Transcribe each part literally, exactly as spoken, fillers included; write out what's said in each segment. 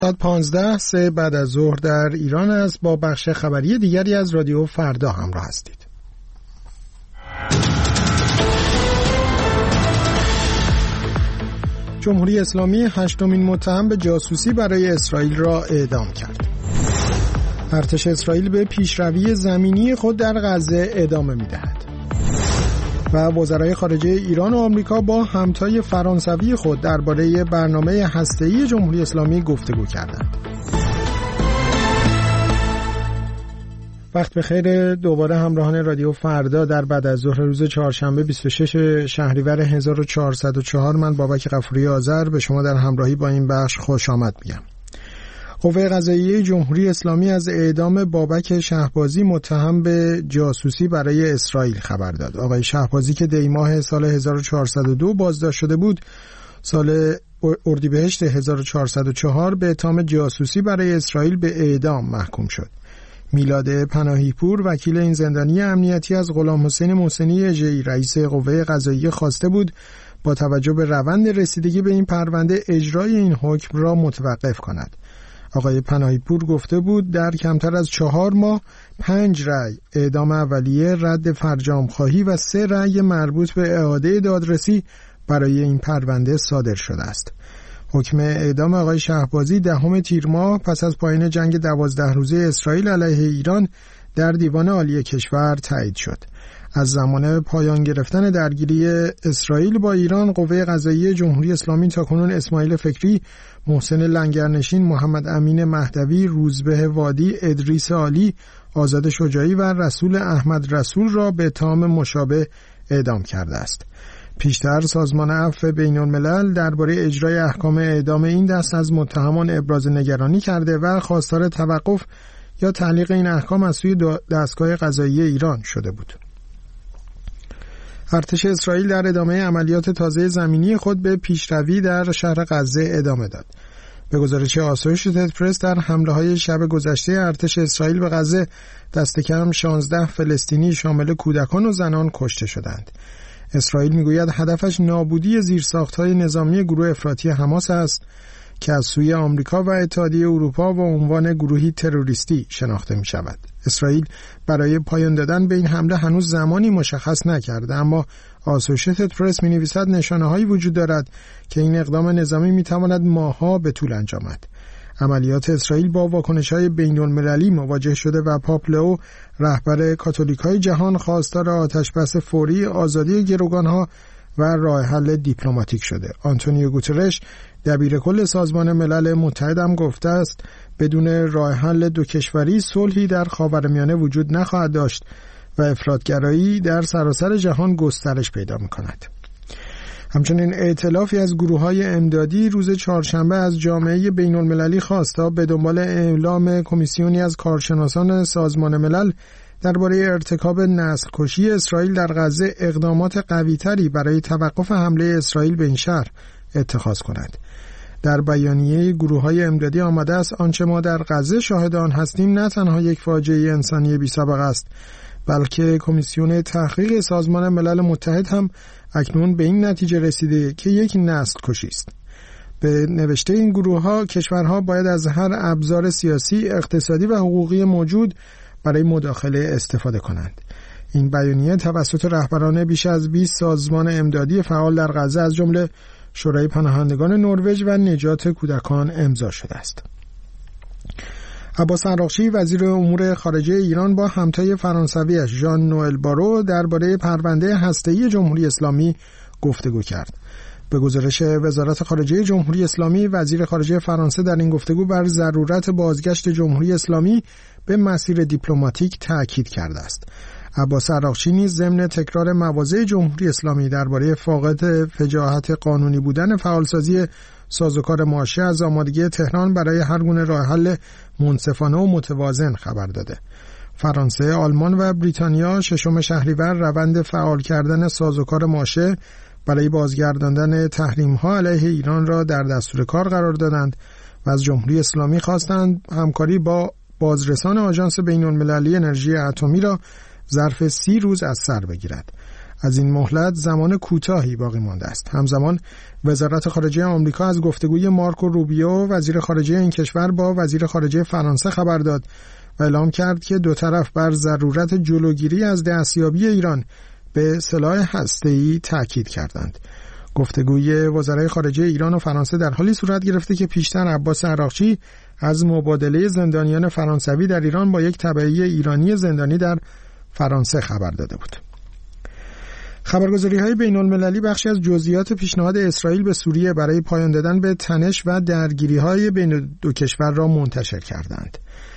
ساعت پانزده سه بعد از ظهر در ایران است. با بخش خبری دیگری از رادیو فردا همراه هستید. جمهوری اسلامی هشتمین متهم به جاسوسی برای اسرائیل را اعدام کرد. ارتش اسرائیل به پیشروی زمینی خود در غزه ادامه می‌دهد. و وزرای خارجه ایران و آمریکا با همتای فرانسوی خود درباره برنامه هسته‌ای جمهوری اسلامی گفتگو کردند. وقت بخیر دوباره همراهان رادیو فردا در بعد از ظهر روز چهارشنبه بیست و شش شهریور هزار و چهارصد و چهار. من بابک غفوری آذر به شما در همراهی با این بخش خوش آمد میگم. قوه قضاییه جمهوری اسلامی از اعدام بابک شهبازی متهم به جاسوسی برای اسرائیل خبر داد. آقای شهبازی که دی ماه سال هزار و چهارصد و دو بازداشت شده بود، سال اردیبهشت هزار و چهارصد و چهار به اتهام جاسوسی برای اسرائیل به اعدام محکوم شد. میلاد پناهی پور وکیل این زندانی امنیتی از غلام حسین محسنی اژه‌ای رئیس قوه قضاییه خواسته بود با توجه به روند رسیدگی به این پرونده اجرای این حکم را متوقف کند. آقای پناهی پور گفته بود در کمتر از چهار ماه پنج رأی اعدام اولیه، رد فرجام خواهی و سه رأی مربوط به اعاده دادرسی برای این پرونده صادر شده است. حکم اعدام آقای شهبازی دهم تیر ماه پس از پایان جنگ دوازده روزه اسرائیل علیه ایران در دیوان عالی کشور تایید شد. از زمان پایان گرفتن درگیری اسرائیل با ایران، قوه قضاییه جمهوری اسلامی تاکنون اسماعیل فکری، محسن لنگرنشین، محمد امین مهدوی، روزبه وادی، ادریس عالی، آزاد شجاعی و رسول احمد رسول را به اتهام مشابه اعدام کرده است. پیشتر سازمان عفو بین الملل درباره اجرای احکام اعدام این دست از متهمان ابراز نگرانی کرده و خواستار توقف یا تعلیق این احکام از سوی دستگاه قضایی ایران شده بود. ارتش اسرائیل در ادامه عملیات تازه زمینی خود به پیشروی در شهر غزه ادامه داد. به گزارش آسوشیتد پرس در حمله‌های شب گذشته ارتش اسرائیل به غزه دست کم شانزده فلسطینی شامل کودکان و زنان کشته شدند. اسرائیل میگوید هدفش نابودی زیرساخت‌های نظامی گروه افراطی حماس است که از سوی آمریکا و اتحادیه اروپا و عنوان گروهی تروریستی شناخته می شود. اسرائیل برای پایان دادن به این حمله هنوز زمانی مشخص نکرده، اما آسوشیتد پرس می نویسد نشانه هایی وجود دارد که این اقدام نظامی می تواند ماه‌ها به طول انجامد. عملیات اسرائیل با واکنش‌های بین‌المللی مواجه شده و پاپ لئو رهبر کاتولیک‌های جهان خواستار آتش‌بس فوری، آزادی گروگان‌ها و راه حل دیپلماتیک شده. آنتونیو گوترش دبیر کل سازمان ملل متحد هم گفته است بدون راه حل دو کشوری صلحی در خاورمیانه وجود نخواهد داشت و افراطگرایی در سراسر جهان گسترش پیدا می‌کند. همچنین ائتلافی از گروه‌های امدادی روز چهارشنبه از جامعه بین‌المللی خواست تا به دنبال اعلام کمیسیونی از کارشناسان سازمان ملل درباره ارتکاب نسل‌کشی اسرائیل در غزه اقدامات قوی‌تری برای توقف حمله اسرائیل به این شهر اتخاذ کند. در بیانیه گروه‌های امدادی آمده است آنچه ما در غزه شاهد آن هستیم نه تنها یک فاجعه انسانی بی‌سابقه است، بلکه کمیسیون تحقیق سازمان ملل متحد هم اکنون به این نتیجه رسیده که یک نسل کشی است. به نوشته این گروه‌ها کشورها باید از هر ابزار سیاسی، اقتصادی و حقوقی موجود برای مداخله استفاده کنند. این بیانیه توسط رهبران بیش از بیست سازمان امدادی فعال در غزه از جمله شورای پناهندگان نروژ و نجات کودکان امضا شده است. عباس عراقچی وزیر امور خارجه ایران با همتای فرانسویش ژان نوئل بارو درباره پرونده هسته‌ای جمهوری اسلامی گفتگو کرد. به گزارش وزارت خارجه جمهوری اسلامی، وزیر خارجه فرانسه در این گفتگو بر ضرورت بازگشت جمهوری اسلامی به مسیر دیپلماتیک تأکید کرده است. عباس عراقچی نیز ضمن تکرار مواضع جمهوری اسلامی درباره فاقد فجاعت قانونی بودن فعالسازی سازوکار ماشه از آمادگی تهران برای هر گونه راه حل منصفانه و متوازن خبر داده. فرانسه، آلمان و بریتانیا ششم شهریور روند فعال کردن سازوکار ماشه برای بازگرداندن تحریم‌ها علیه ایران را در دستور کار قرار دادند و از جمهوری اسلامی خواستند همکاری با بازرسان آژانس بین‌المللی انرژی اتمی را ظرف سی روز از سر بگیرد. از این مهلت زمان کوتاهی باقی مانده است. همزمان وزارت خارجه آمریکا از گفتگوی مارکو روبیو وزیر خارجه این کشور با وزیر خارجه فرانسه خبر داد و اعلام کرد که دو طرف بر ضرورت جلوگیری از دستیابی ایران به سلاح هسته‌ای تاکید کردند. گفتگوی وزرای خارجه ایران و فرانسه در حالی صورت گرفته که پیشتر عباس عراقچی از مبادله زندانیان فرانسوی در ایران با یک تبعی ایرانی زندانی در فرانسه خبر داده بود. خبرگزاری‌های بین‌المللی بخشی از جزئیات پیشنهاد اسرائیل به سوریه برای پایان دادن به تنش و درگیری‌های بین دو کشور را منتشر کردند.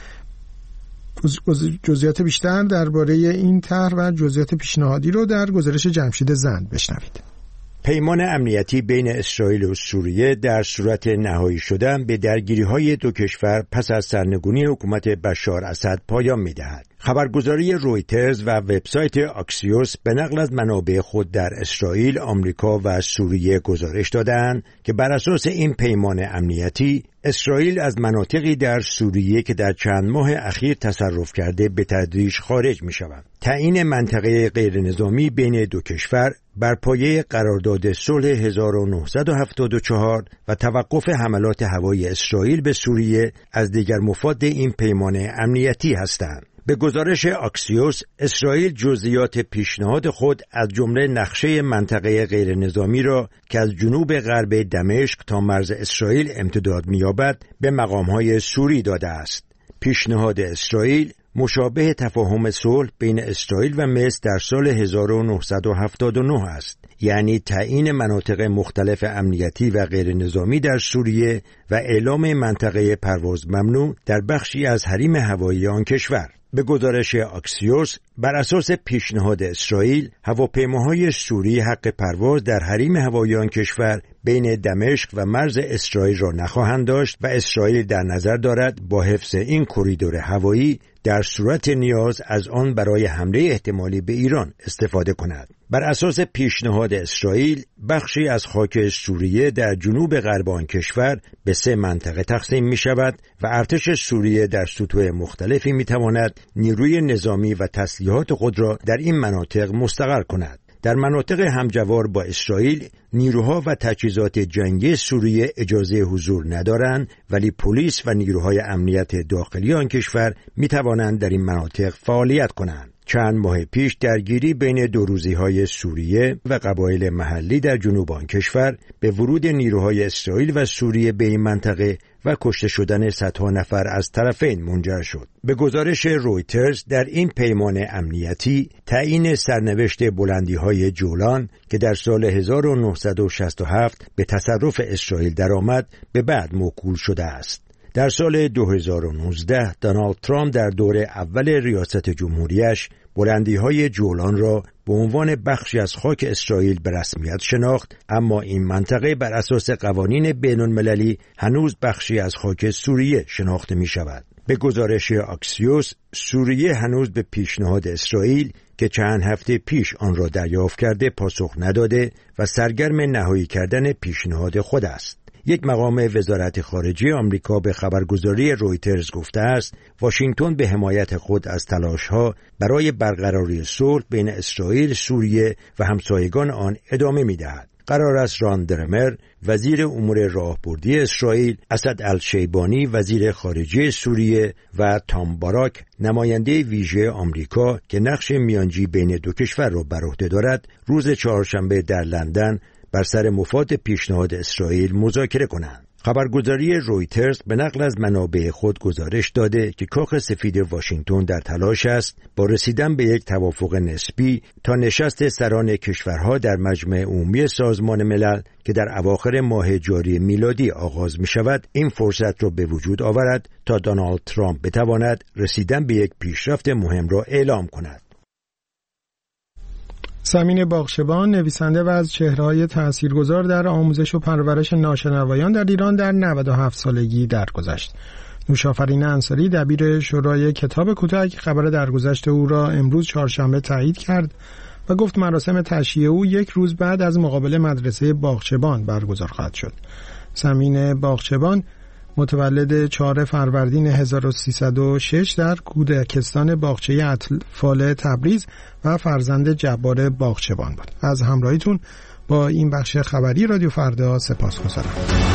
جزئیات بیشتر درباره این طرح و جزئیات پیشنهادی رو در گزارش جمشید زند بشنوید. پیمان امنیتی بین اسرائیل و سوریه در صورت نهایی شدن به درگیری‌های دو کشور پس از سرنگونی حکومت بشار اسد پایان می‌دهد. خبرگزاری رویترز و وبسایت آکسیوس به نقل از منابع خود در اسرائیل، آمریکا و سوریه گزارش دادند که بر اساس این پیمان امنیتی اسرائیل از مناطقی در سوریه که در چند ماه اخیر تصرف کرده به تدریج خارج می‌شود. تعیین منطقه غیرنظامی بین دو کشور بر پایه قرارداد صلح هزار و نهصد و هفتاد و چهار و توقف حملات هوایی اسرائیل به سوریه از دیگر مفاد این پیمان امنیتی هستند. به گزارش آکسیوس، اسرائیل جزئیات پیشنهاد خود از جمله نقشه منطقه غیرنظامی را که از جنوب غرب دمشق تا مرز اسرائیل امتداد می‌یابد به مقام‌های سوری داده است. پیشنهاد اسرائیل مشابه تفاهم صلح بین اسرائیل و مصر در سال هزار و نهصد و هفتاد و نه است، یعنی تعیین مناطق مختلف امنیتی و غیر نظامی در سوریه و اعلام منطقه پرواز ممنوع در بخشی از حریم هوایی آن کشور. به گزارش آکسیوس، بر اساس پیشنهاد اسرائیل، هواپیماهای سوری حق پرواز در حریم هوایی آن کشور بین دمشق و مرز اسرائیل را نخواهند داشت و اسرائیل در نظر دارد با حفظ این کریدور هوایی در صورت نیاز از آن برای حمله احتمالی به ایران استفاده کند. بر اساس پیشنهاد اسرائیل، بخشی از خاک سوریه در جنوب غرب آن کشور به سه منطقه تقسیم می شود و ارتش سوریه در سطوح مختلفی می تواند نیروی نظامی و تسلیحات خود را در این مناطق مستقر کند. در مناطق همجوار با اسرائیل، نیروها و تجهیزات جنگی سوریه اجازه حضور ندارند، ولی پلیس و نیروهای امنیت داخلی آن کشور می توانند در این مناطق فعالیت کنند. چند ماه پیش درگیری بین دو روزی‌های سوریه و قبایل محلی در جنوب آن کشور به ورود نیروهای اسرائیل و سوریه به این منطقه و کشته شدن صدها نفر از طرفین منجر شد. به گزارش رویترز، در این پیمان امنیتی تعیین سرنوشت بلندی‌های جولان که در سال هزار و نهصد و شصت و هفت به تصرف اسرائیل درآمد به بعد موکول شده است. در سال دو هزار و نوزده دونالد ترامپ در دور اول ریاست جمهوریش بلندی‌های جولان را به عنوان بخشی از خاک اسرائیل به رسمیت شناخت، اما این منطقه بر اساس قوانین بین‌المللی هنوز بخشی از خاک سوریه شناخته می‌شود. به گزارش آکسیوس، سوریه هنوز به پیشنهاد اسرائیل که چند هفته پیش آن را دریافت کرده پاسخ نداده و سرگرم نهایی کردن پیشنهاد خود است. یک مقام وزارت خارجه آمریکا به خبرگزاری رویترز گفته است واشنگتن به حمایت خود از تلاش‌ها برای برقراری صلح بین اسرائیل، سوریه و همسایگان آن ادامه می‌دهد. قرار است ران درمر، وزیر امور راهبردی اسرائیل، اسد الشیبانی، وزیر خارجه سوریه و تام باراک، نماینده ویژه آمریکا که نقش میانجی بین دو کشور را بر عهده دارد، روز چهارشنبه در لندن بر سر مفاد پیشنهاد اسرائیل مذاکره کنند. خبرگزاری رویترز به نقل از منابع خود گزارش داده که کاخ سفید واشنگتن در تلاش است با رسیدن به یک توافق نسبی تا نشست سران کشورها در مجمع عمومی سازمان ملل که در اواخر ماه جاری میلادی آغاز می شود این فرصت را به وجود آورد تا دونالد ترامپ بتواند رسیدن به یک پیشرفت مهم را اعلام کند. سمین باغچبان، نویسنده و از چهره‌های تاثیرگذار در آموزش و پرورش ناشنوایان در ایران، در نود و هفت سالگی درگذشت. نوشافرین انصاری، دبیر شورای کتاب کوتاه، خبر درگذشت او را امروز چهارشنبه تایید کرد و گفت مراسم تشییع او یک روز بعد از مقابل مدرسه باغچبان برگزار خواهد شد. سمین باغچبان متولد چهارم فروردین هزار و سیصد و شش در کودکستان باغچه اطفال تبریز و فرزند جبار باغچبان بود. از همراهیتون با این بخش خبری رادیو فردا سپاسگزارم.